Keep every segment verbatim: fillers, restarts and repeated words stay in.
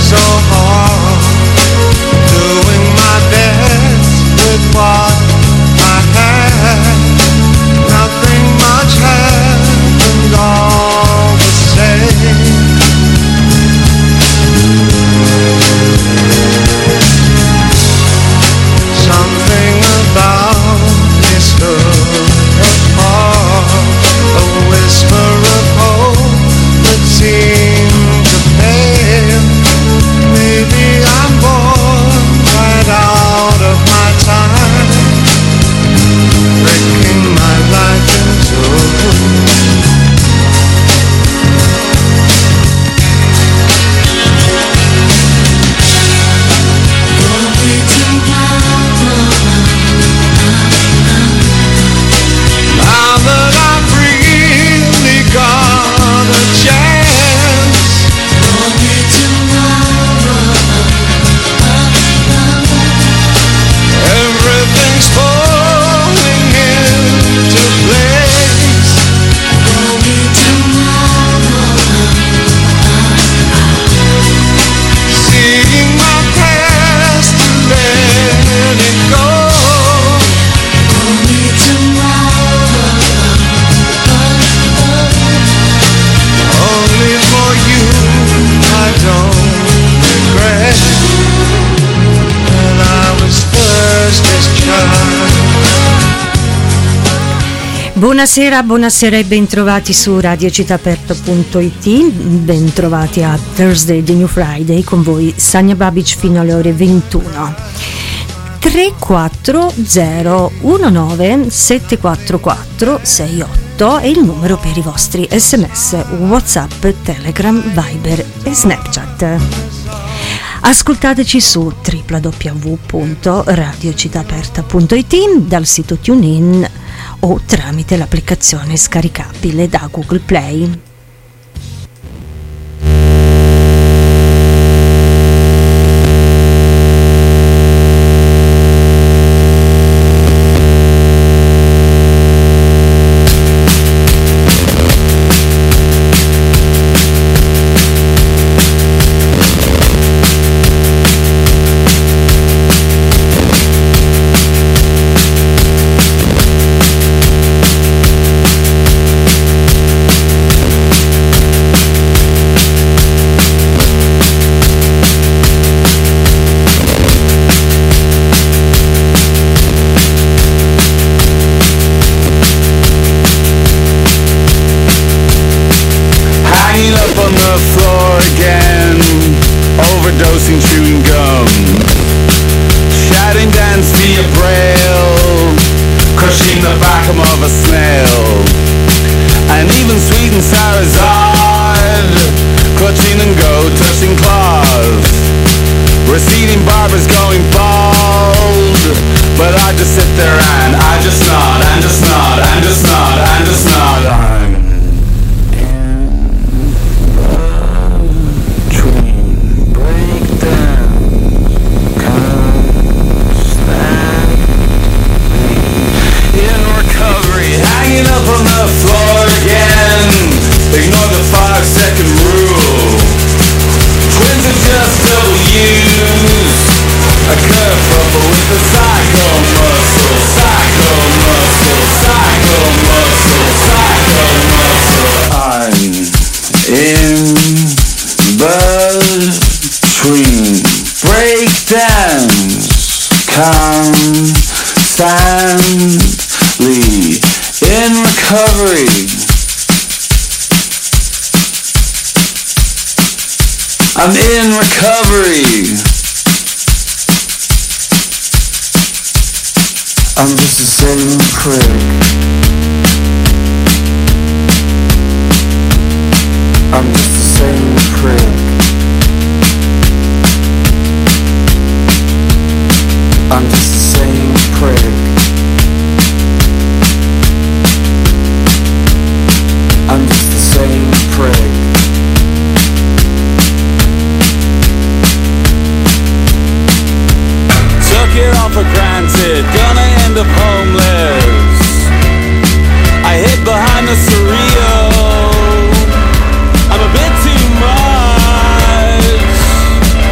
so hard, doing my best with what I had. Nothing much happened, all the same. Something about this look apart, a whisper of hope that seemed to fail. Maybe I'm born right out of my time, breaking my life in two. Buonasera, buonasera e bentrovati su radio città aperta punto it, bentrovati a Thursday, the New Friday, con voi Sania Babic fino alle ore ventuno. tre quattro zero uno nove sette quattro quattro sei otto è il numero per i vostri sms, WhatsApp, Telegram, Viber e Snapchat. Ascoltateci su w w w punto radio città aperta punto it, dal sito TuneIn o tramite l'applicazione scaricabile da Google Play. I'm in recovery. I'm just the same prick. I'm just the same prick. I'm just the same prick. I'm just the same prick. Took it all for granted, gonna end up homeless. I hid behind the surreal. I'm a bit too much.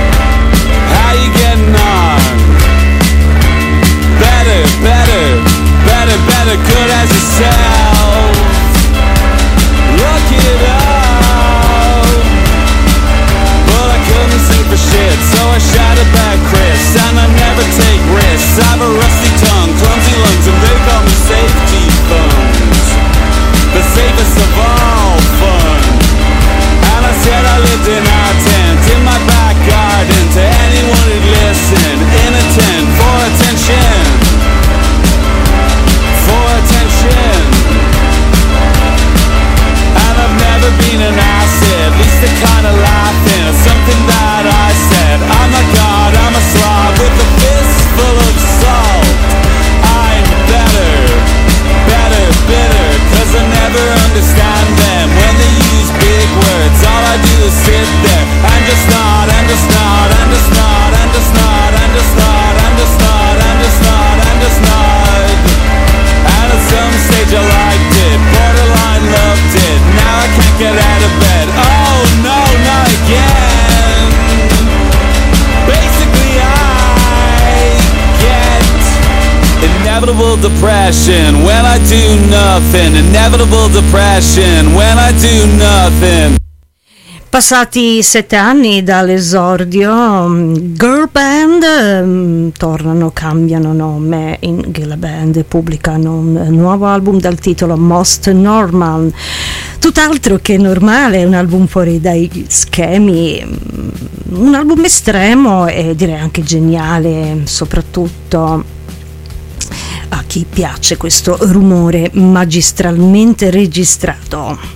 inevitable depression when I do nothing, inevitable depression when I do nothing. Passati sette anni dall'esordio, Girl Band um, tornano, cambiano nome in Girl Band e pubblicano un nuovo album dal titolo Most Normal, tutt'altro che normale, un album fuori dai schemi, un album estremo e direi anche geniale, soprattutto a chi piace questo rumore magistralmente registrato.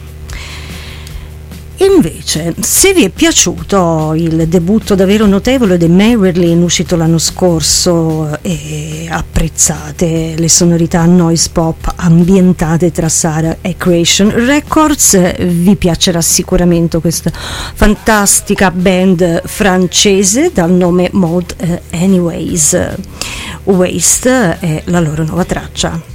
Invece, se vi è piaciuto il debutto davvero notevole di Marilyn uscito l'anno scorso e apprezzate le sonorità noise pop ambientate tra Sarah e Creation Records, vi piacerà sicuramente questa fantastica band francese dal nome Mode uh, Anyways. Waste è la loro nuova traccia.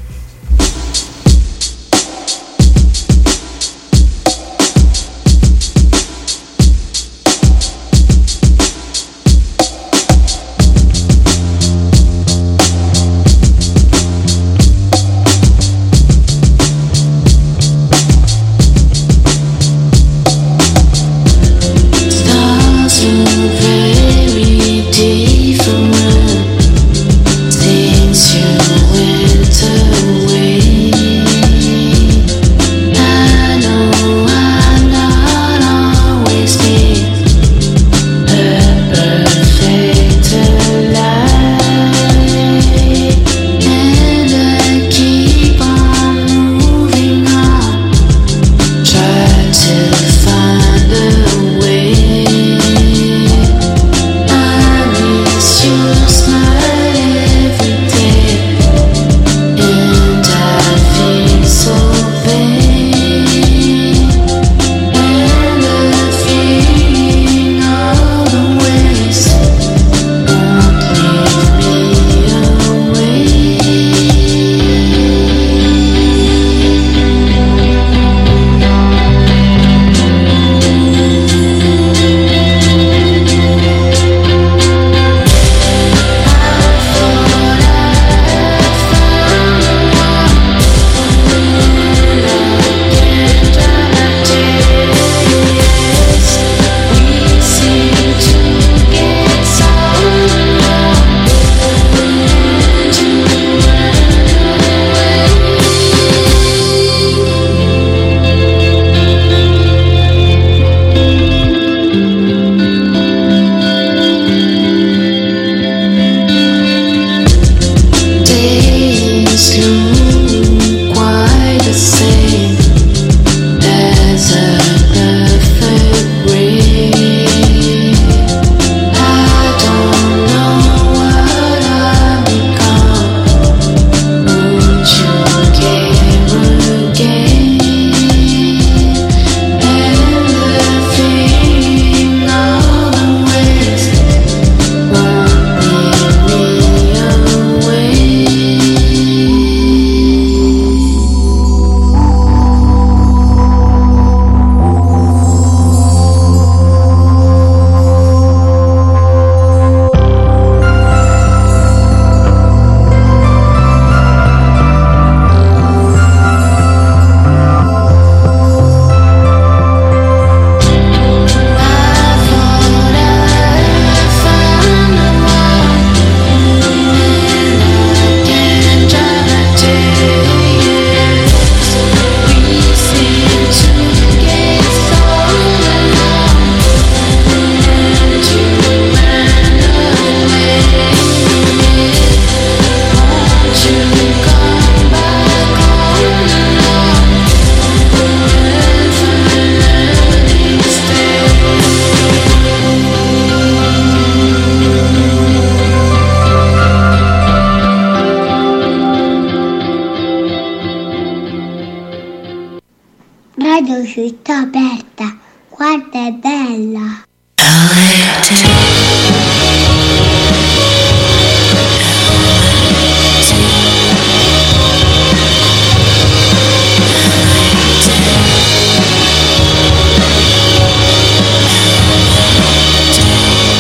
Radio Città Aperta, guarda è bella.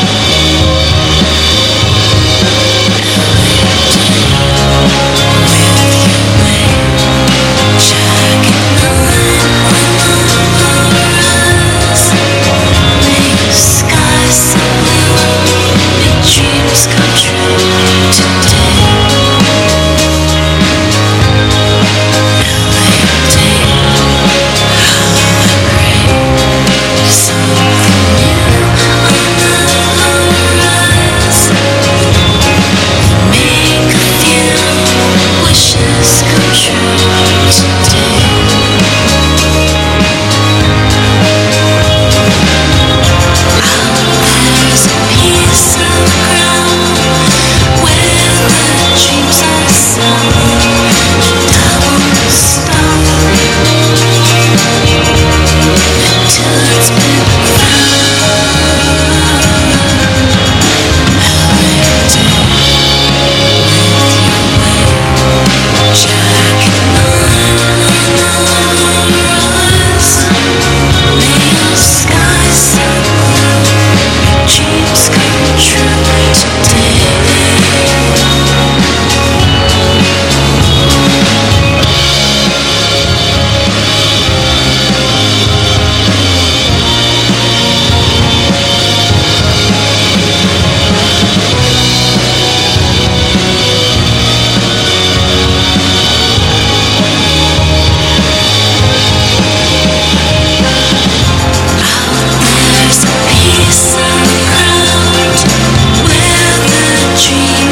We'll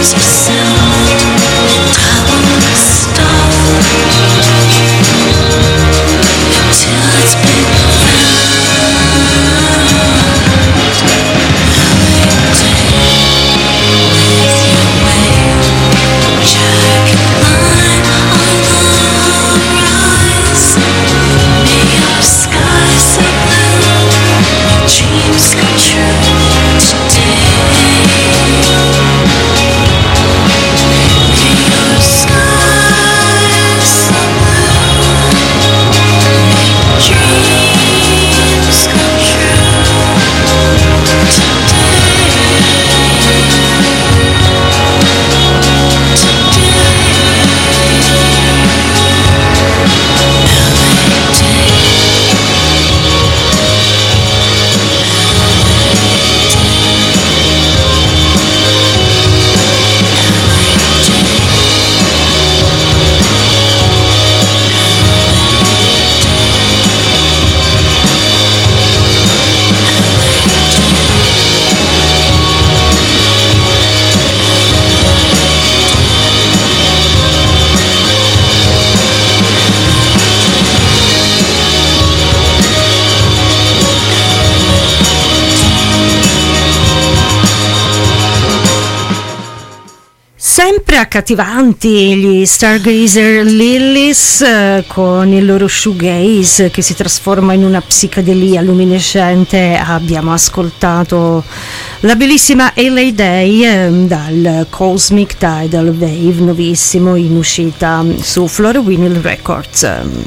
Sempre accattivanti gli Stargazer Lilies eh, con il loro shoegaze che si trasforma in una psichedelia luminescente. Abbiamo ascoltato la bellissima L A Day eh, dal Cosmic Tidal Wave, nuovissimo, in uscita su Flora Vinyl Records.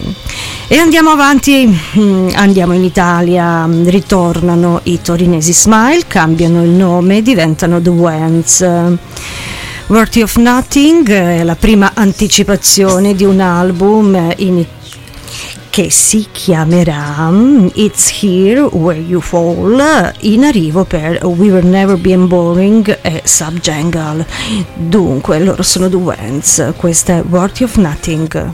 E andiamo avanti, andiamo in Italia, ritornano i torinesi Smile, cambiano il nome, diventano The Wentz. Worthy of Nothing è la prima anticipazione di un album in, che si chiamerà It's Here Where You Fall, in arrivo per We Were Never Been Boring e Subjangle. Dunque loro sono The Wentz, questa è Worthy of Nothing.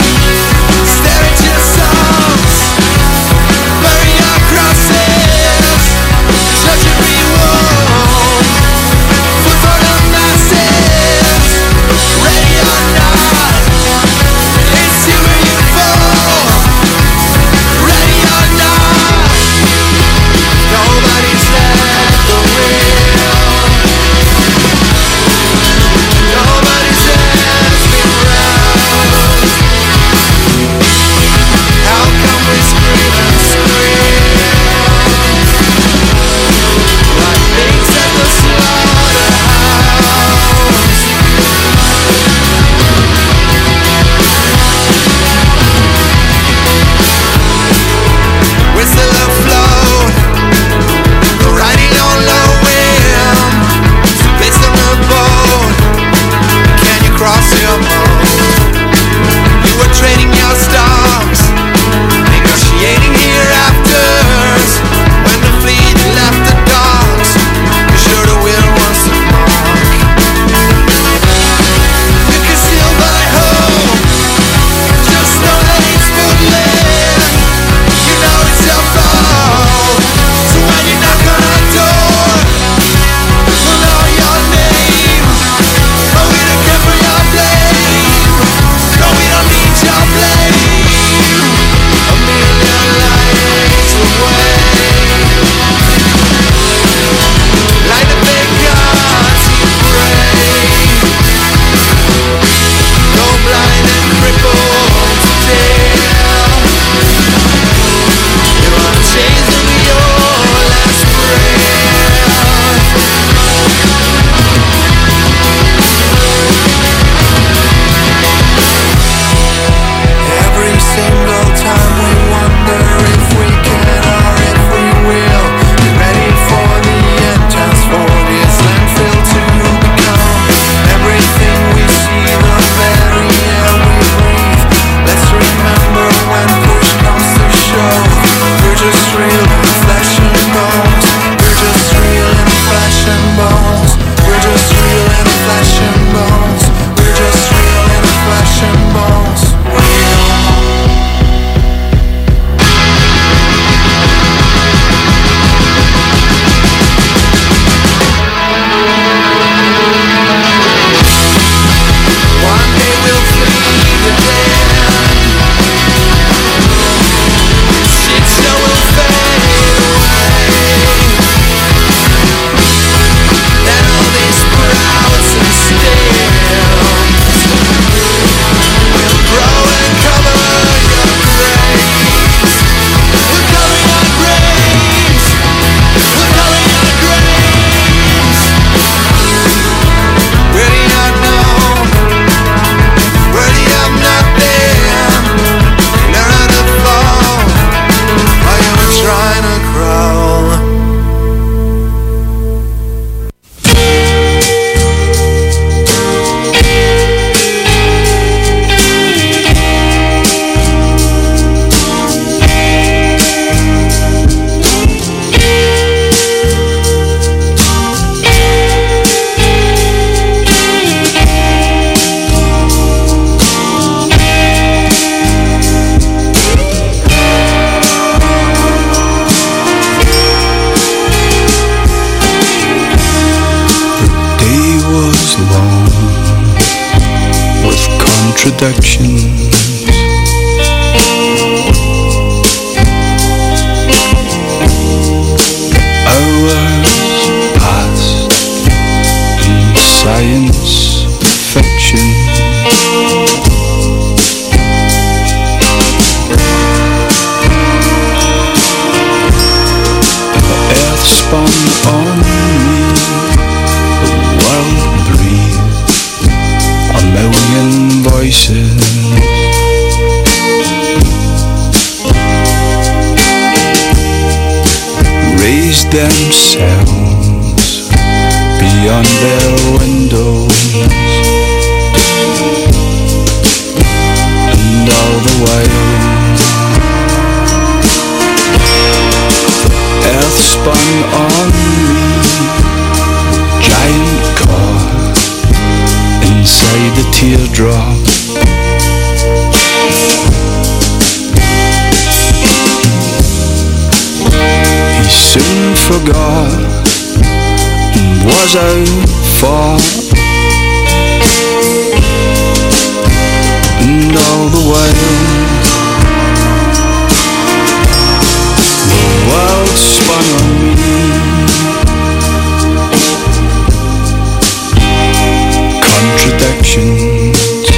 Stare at your songs, bury your crosses. contradictions. Hours past in science fiction. The earth spun on me, the world breathed a million voices. Raised themselves beyond their windows, and all the while the earth spun on me, giant core inside the teardrop. Soon forgot and was out for, and all the while the world spun on me. Contradictions.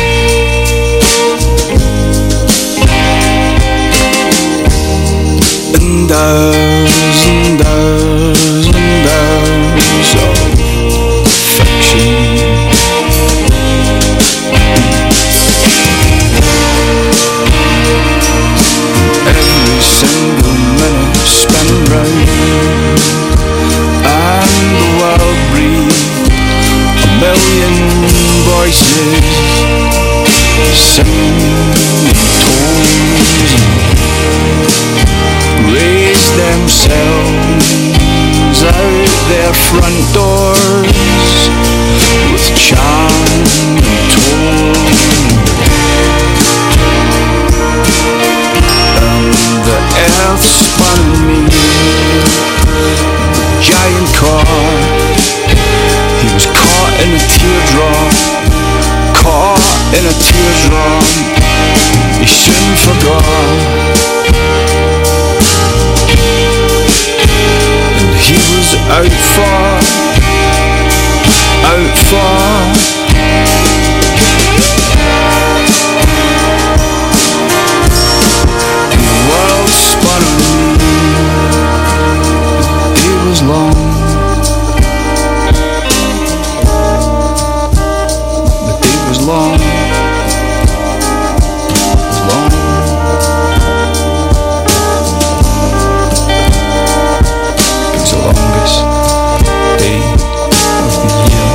And hours and hours and hours of fiction. Every single minute spent round, and the world breathed a million voices, singing tones and raised themselves out their front doors with chant and tone, and the earth spun me, the giant car. He was caught in a teardrop, caught in a teardrop. He soon forgot. He was out for, out for. And the world spun on me. The day was long. The day was long. It was long. The longest day of the year.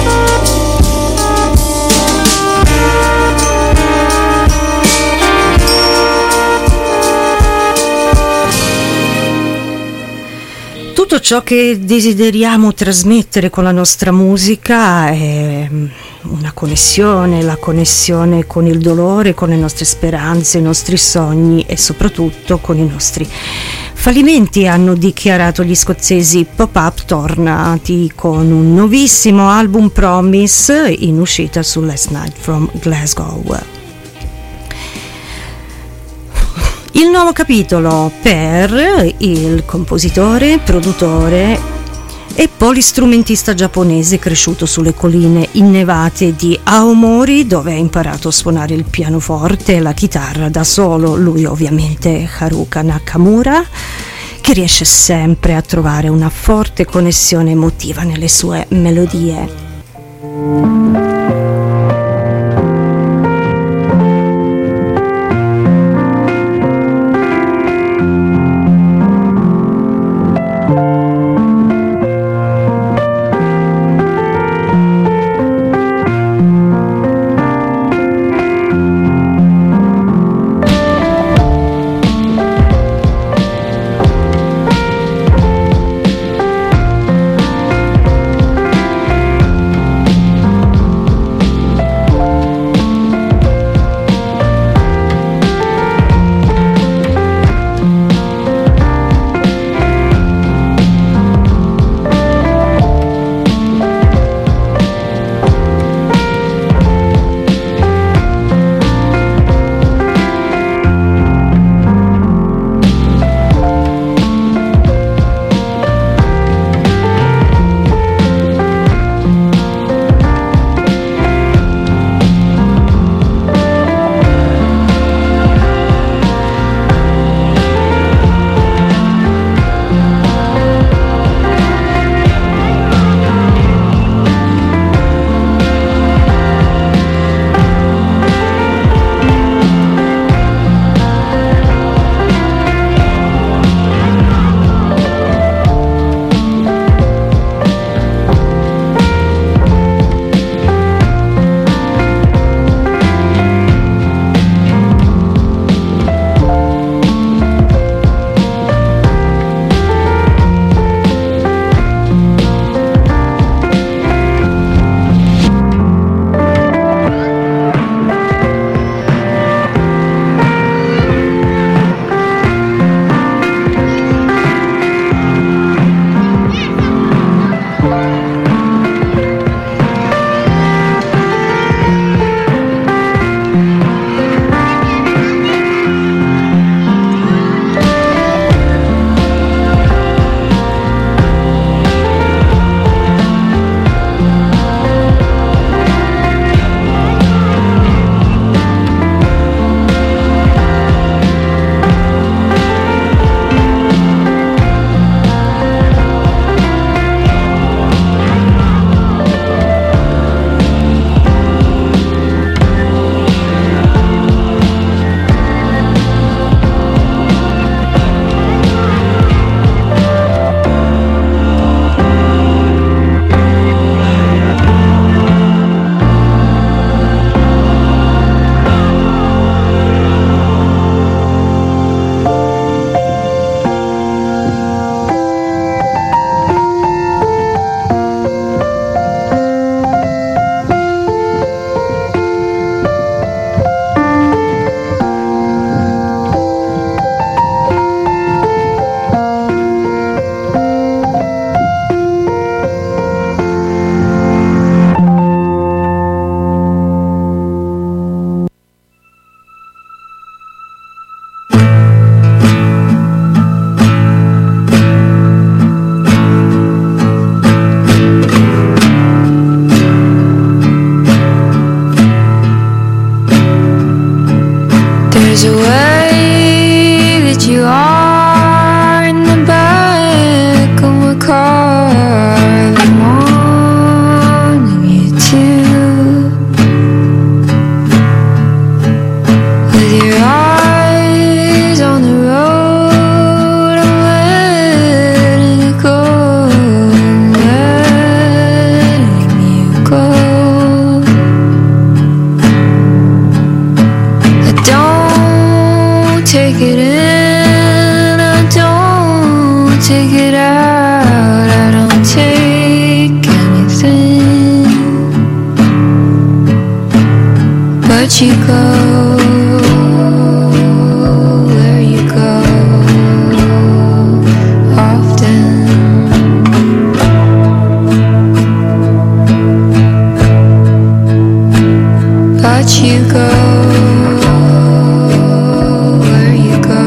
Tutto ciò che desideriamo trasmettere con la nostra musica è una connessione, la connessione con il dolore, con le nostre speranze, i nostri sogni e soprattutto con i nostri fallimenti, hanno dichiarato gli scozzesi Pop-Up, tornati con un nuovissimo album Promise in uscita su Last Night from Glasgow. Il nuovo capitolo per il compositore, produttore e polistrumentista giapponese cresciuto sulle colline innevate di Aomori, dove ha imparato a suonare il pianoforte e la chitarra da solo. Lui ovviamente Haruka Nakamura, che riesce sempre a trovare una forte connessione emotiva nelle sue melodie. a way that you are in the back of my car. I've been wanting you to, with your eyes on the road. I'm letting it go, letting you go. I don't take it in, I don't take it out, I don't take anything, but you go where you go often. But you go where you go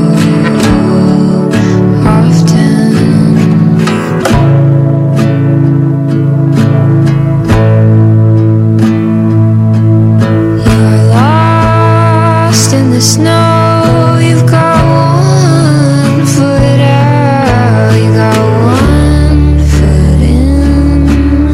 often. You are lost in the snow. You've got one foot out, you got one foot in.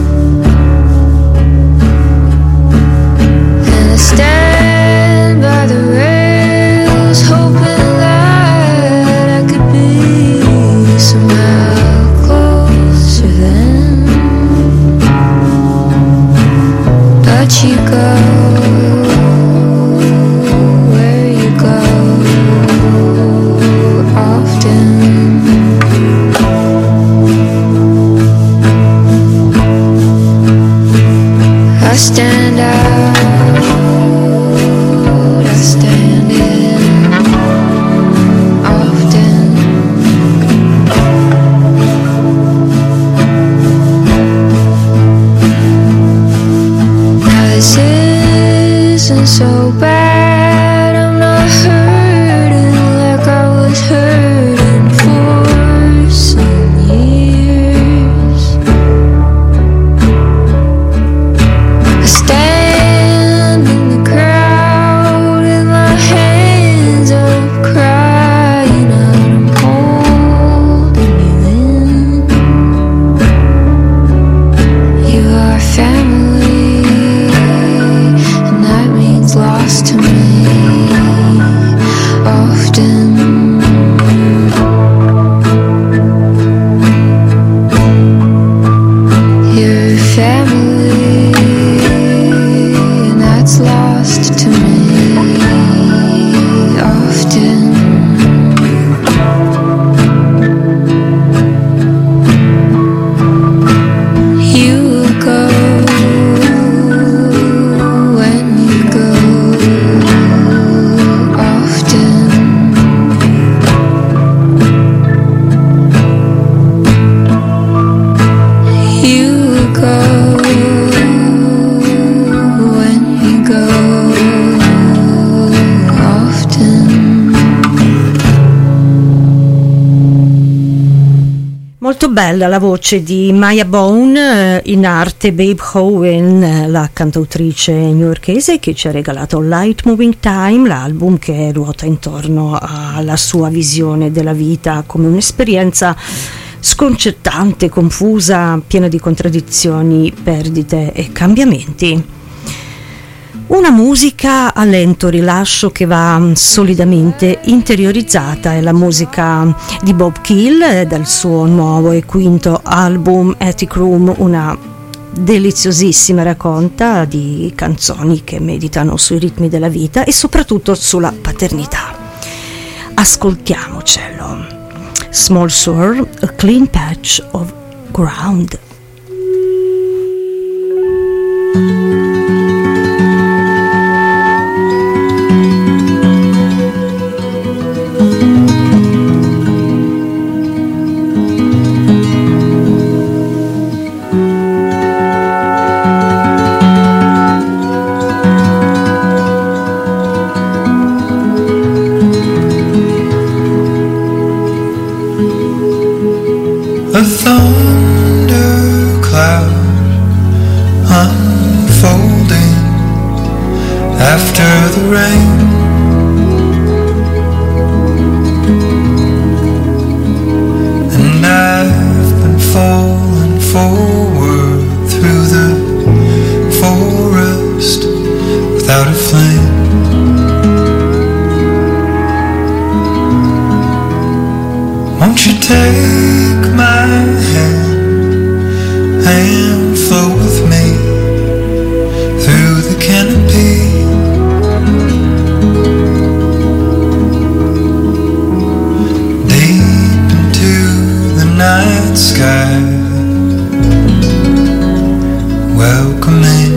And I stand by the rails, hoping that I could be somehow closer then. But you go where you go often. I stand out, I stand in often. Now this isn't so bad, I'm not hurting like I was hurting for some years. I stand in the crowd with my hands up, crying out, I'm holding you in. You are family, and that means lost to me often. You're family, and that's lost to me often. You will go when you go often. You will go when you go often. Molto bella la voce di Maya Bone, eh, in arte Babe Howen, eh, la cantautrice newyorkese che ci ha regalato Light Moving Time, l'album che ruota intorno alla sua visione della vita come un'esperienza sconcertante, confusa, piena di contraddizioni, perdite e cambiamenti. Una musica a lento rilascio che va solidamente interiorizzata è la musica di Bob Keel dal suo nuovo e quinto album Attic Room, una deliziosissima raccolta di canzoni che meditano sui ritmi della vita e soprattutto sulla paternità. Ascoltiamocelo. Small Sword, A Clean Patch of Ground. A thundercloud unfolding after the rain. take my hand and float with me through the canopy. Deep into the night sky, welcoming.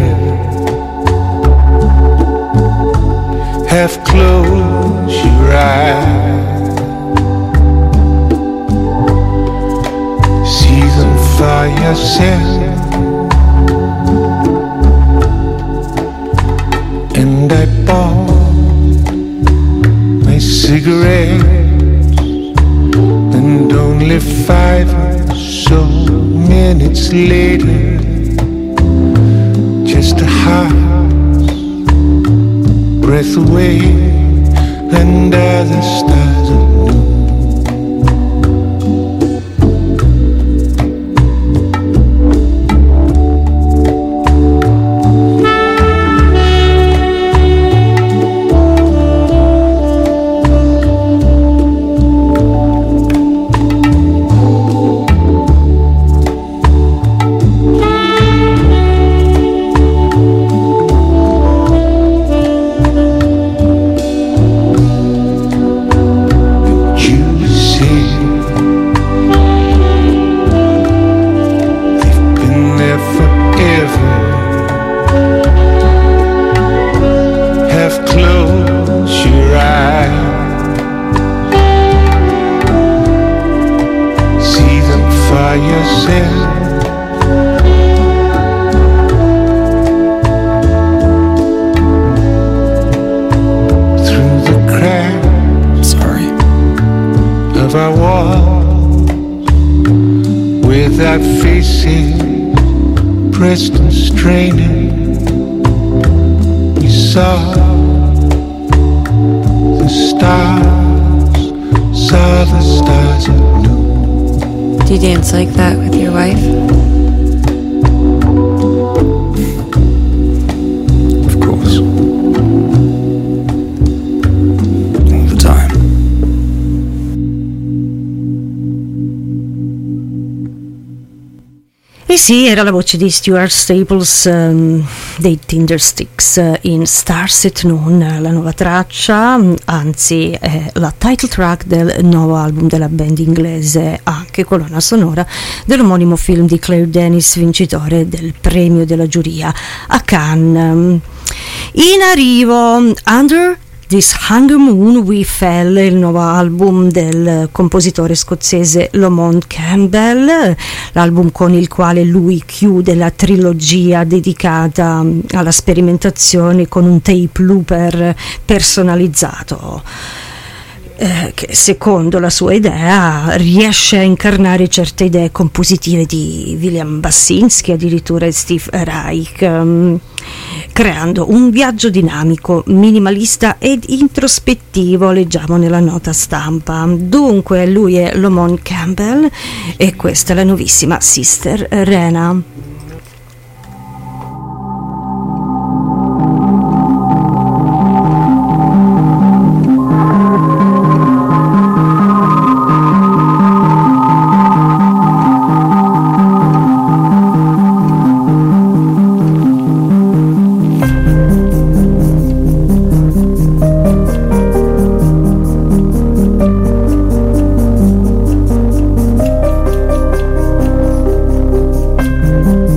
Half close your eyes. myself, and I bought my cigarettes, and only five or so minutes later, just a heart's breath away, under the stars of noon. Pressed and straining, we saw the stars, saw the stars at noon. Do you dance like that with your wife? Of course. All the time. E sì, era la voce di Stuart Staples um, dei Tindersticks uh, in Stars at Noon, la nuova traccia, anzi è la title track del nuovo album della band inglese, anche colonna sonora dell'omonimo film di Claire Denis, vincitore del premio della giuria a Cannes. In arrivo Under This Hunger Moon We Fell, il nuovo album del compositore scozzese Lamont Campbell, l'album con il quale lui chiude la trilogia dedicata alla sperimentazione con un tape looper personalizzato, eh, che secondo la sua idea riesce a incarnare certe idee compositive di William Basinski, addirittura Steve Reich, um, creando un viaggio dinamico, minimalista ed introspettivo, leggiamo nella nota stampa. Dunque lui è Lamont Campbell e questa è la nuovissima Sister Rena. Thank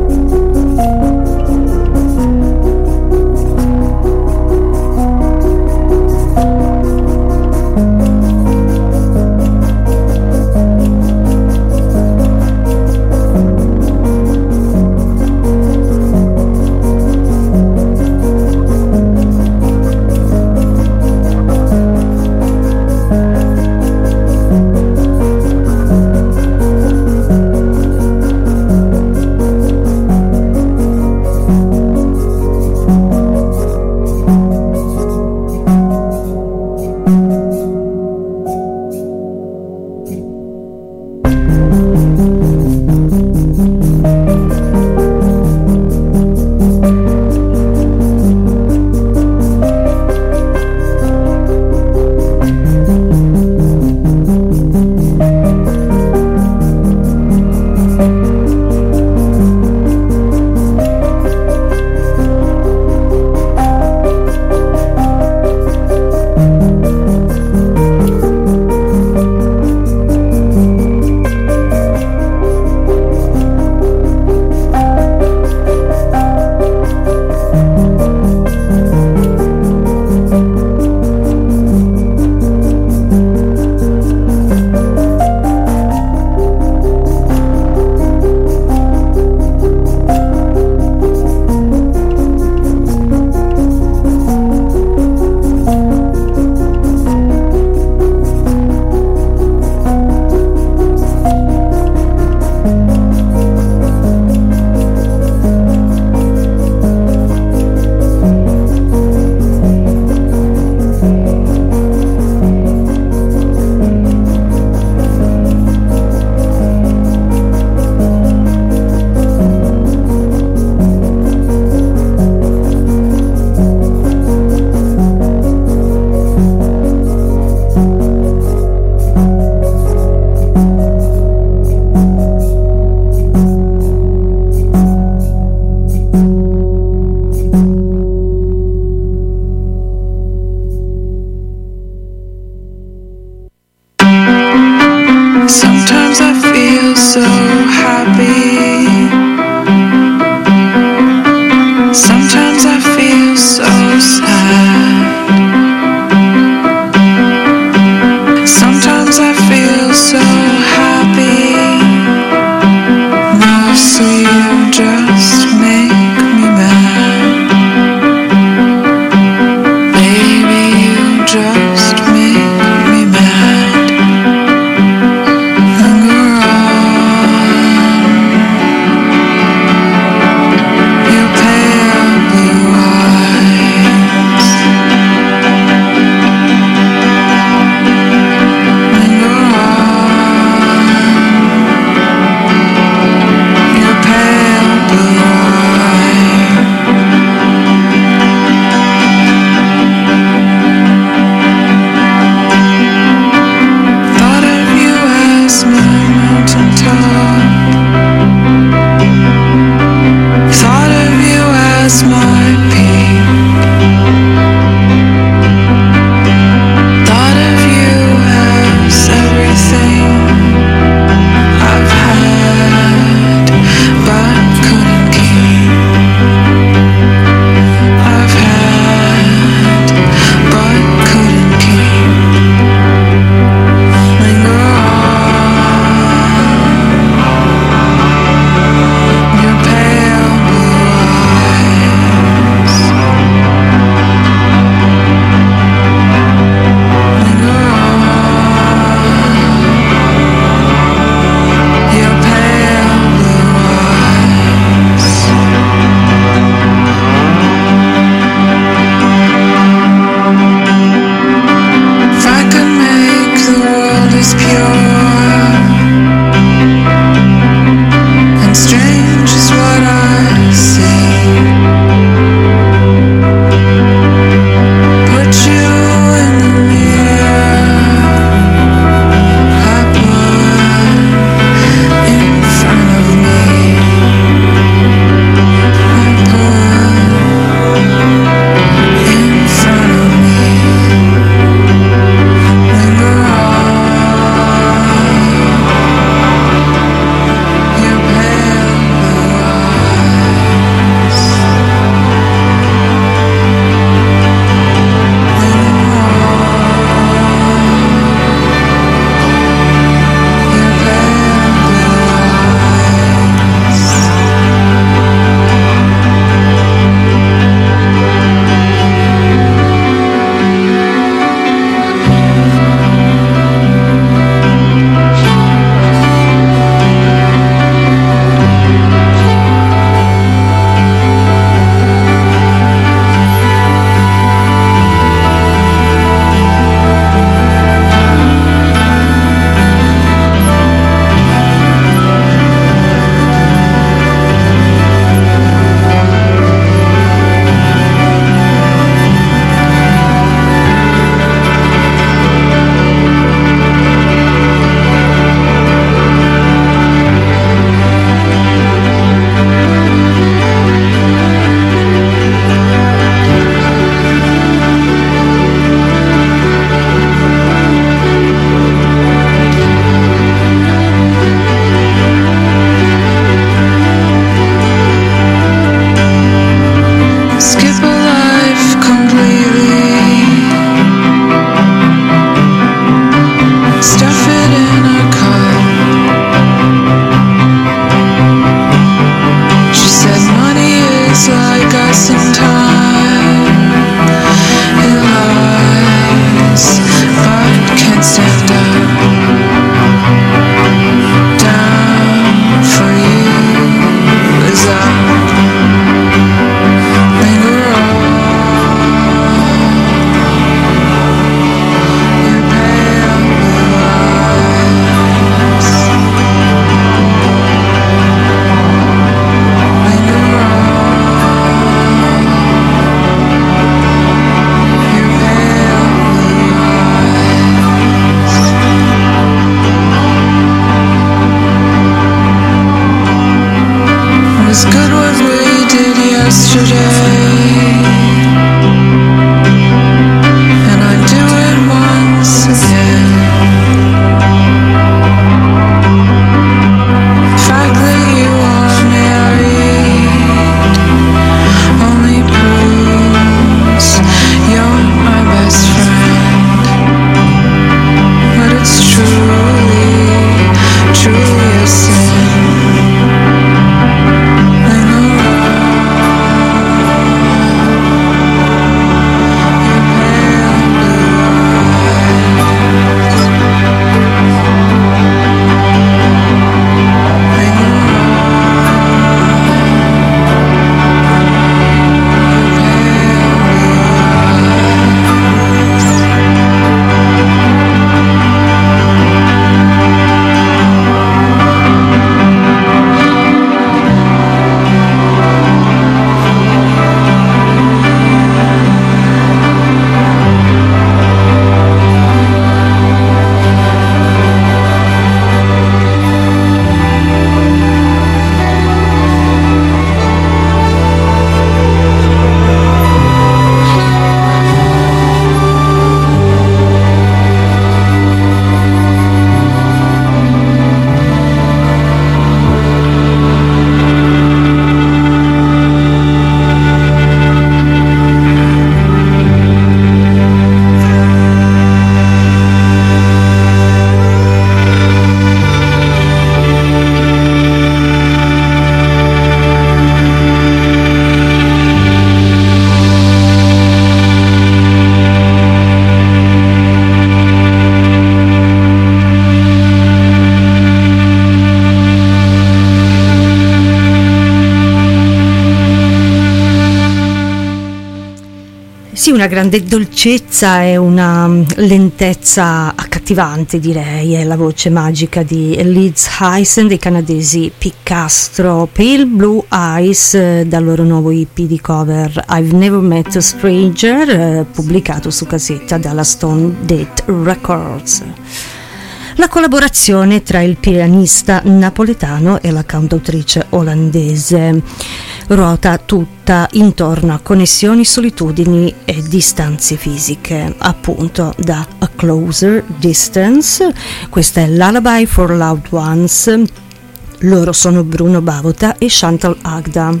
Sì, una grande dolcezza e una lentezza accattivante, direi, è la voce magica di Liz Hyson dei canadesi Piccastro. Pale Blue Eyes, dal loro nuovo E P di cover I've Never Met a Stranger, eh, pubblicato su cassetta dalla Stone Date Records. La collaborazione tra il pianista napoletano e la cantautrice olandese ruota tutta intorno a connessioni, solitudini e distanze fisiche, appunto da A Closer Distance. Questa è Lullaby for Loved Ones. Loro sono Bruno Bavota e Chantal Agda.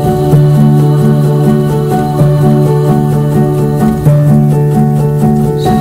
Down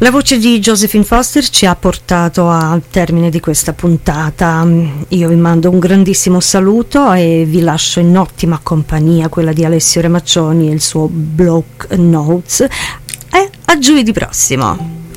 La voce di Josephine Foster ci ha portato al termine di questa puntata. Io vi mando un grandissimo saluto e vi lascio in ottima compagnia, quella di Alessio Remaccioni e il suo Block Notes. E a giovedì prossimo.